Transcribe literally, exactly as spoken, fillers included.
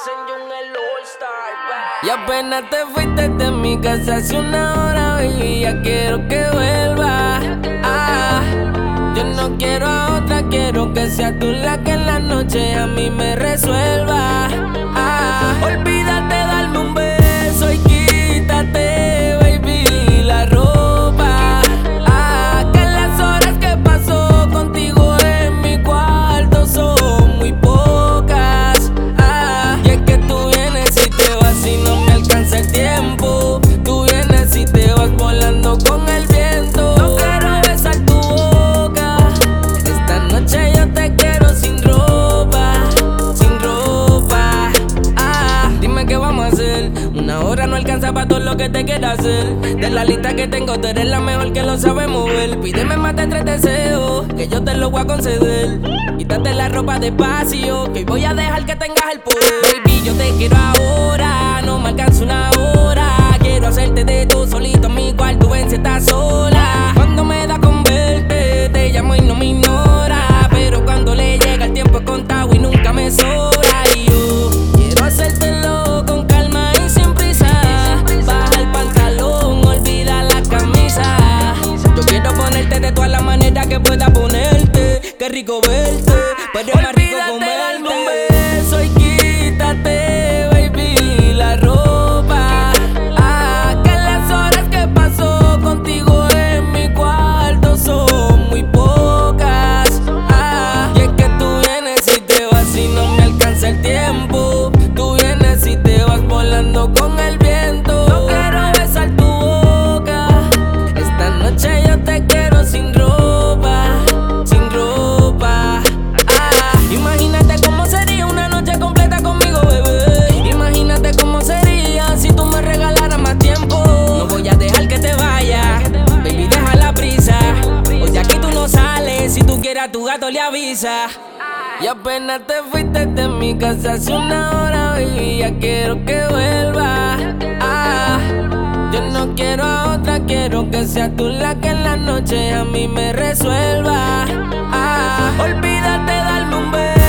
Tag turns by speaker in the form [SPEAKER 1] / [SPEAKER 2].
[SPEAKER 1] Y apenas te fuiste de mi casa hace una hora, baby, ya quiero que vuelva. Ah, yo no quiero a otra, quiero que seas tú la que en la noche a mí me resuelva. Ah, olvídate de darme un beso y quítate, baby, la ropa. Ah, que las horas que paso contigo en mi cuarto son muy pocas. Ah, y es que tú vienes y te vas y no me alcanza el tiempo. Tú vienes y te vas volando con el viento. No quiero besar tu boca, esta noche yo te quiero sin ropa, sin ropa. Ah, dime qué vamos a hacer. Una hora no alcanza para todo lo que te quiero hacer. De la lista que tengo, tú eres la mejor que lo sabe mover. Pídeme más de tres deseos, que yo te lo voy a conceder. Quítate la ropa despacio, que hoy voy a dejar que tengas el poder. Baby, yo te quiero ahora, no me alcanza una hora. Quiero hacerte de tú solito en mi cuarto, ven si estás sola. Cuando me da con verte, te llamo y no me ignora. Pero cuando le llega el tiempo es contado y nunca me sobra. Y yo quiero hacértelo con calma y sin prisa. Baja el pantalón, olvida la camisa. Yo quiero ponerte de todas las maneras que pueda ponerte. Qué rico verte, pero es más rico comerte. Un beso y quítate, baby, la ropa. Ah, que las horas que paso contigo en mi cuarto son muy pocas. Ah, y es que tú vienes y te vas y no me alcanza el tiempo. Tú vienes y te vas volando con el viento. No quiero besar tu boca, esta noche yo te quiero sin ropa, sin ropa. Ah, imagínate cómo sería una noche completa conmigo, bebé. Imagínate cómo sería si tú me regalaras más tiempo. No voy a dejar que te vayas, baby, deja la prisa. Hoy de aquí tú no sales, si tú quieres a tu gato le avisa. Y apenas te fuiste de mi casa hace una hora, baby, ya quiero que vuelva. Ah, yo no quiero a otra, quiero que seas tú la que en la noche a mí me resuelva. Ah, olvídate de darme un beso